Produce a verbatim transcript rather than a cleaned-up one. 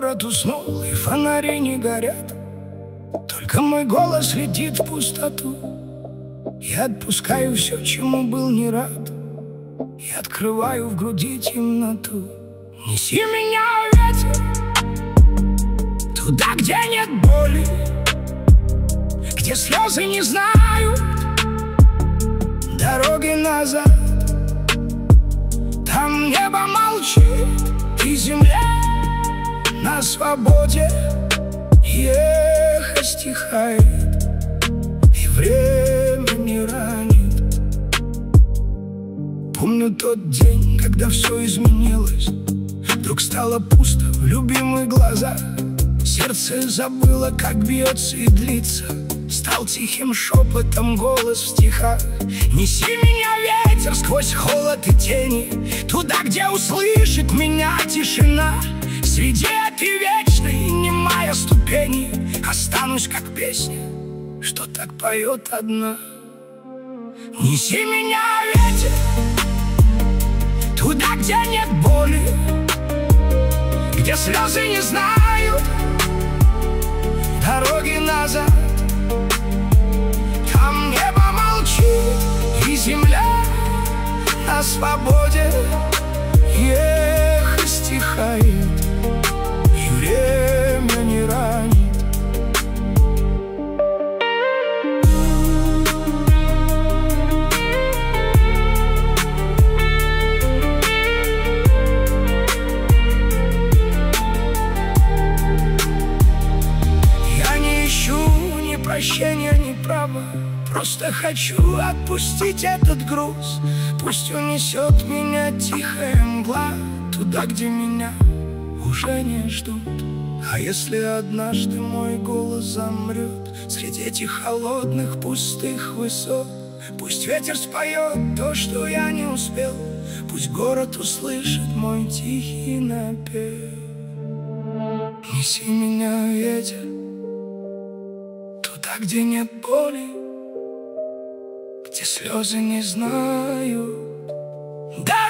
Город уснул, и фонари не горят, только мой голос летит в пустоту. Я отпускаю все, чему был не рад, и открываю в груди темноту. Неси меня, ветер, туда, где нет боли, где слезы не знают дороги назад. Там небо молчит, и земля на свободе, и эхо стихает, и время не ранит. Помню тот день, когда все изменилось. Вдруг стало пусто в любимых глазах. Сердце забыло, как бьется и длится. Стал тихим шепотом голос в стихах. Неси меня, ветер, сквозь холод и тени, туда, где услышит меня тишина. Среди этой вечной немая ступени останусь, как песня, что так поет одна. Неси меня, ветер, туда, где нет боли, где слезы не знают дороги назад. Там небо молчит, и земля на свободе, и эхо стихает, и время не ранит. Прощения не право, просто хочу отпустить этот груз. Пусть унесет меня тихая мгла туда, где меня уже не ждут. А если однажды мой голос замрет среди этих холодных пустых высот, пусть ветер споет то, что я не успел, пусть город услышит мой тихий напев. Неси меня, ветер, туда, где нет боли, где слезы не знают. Да!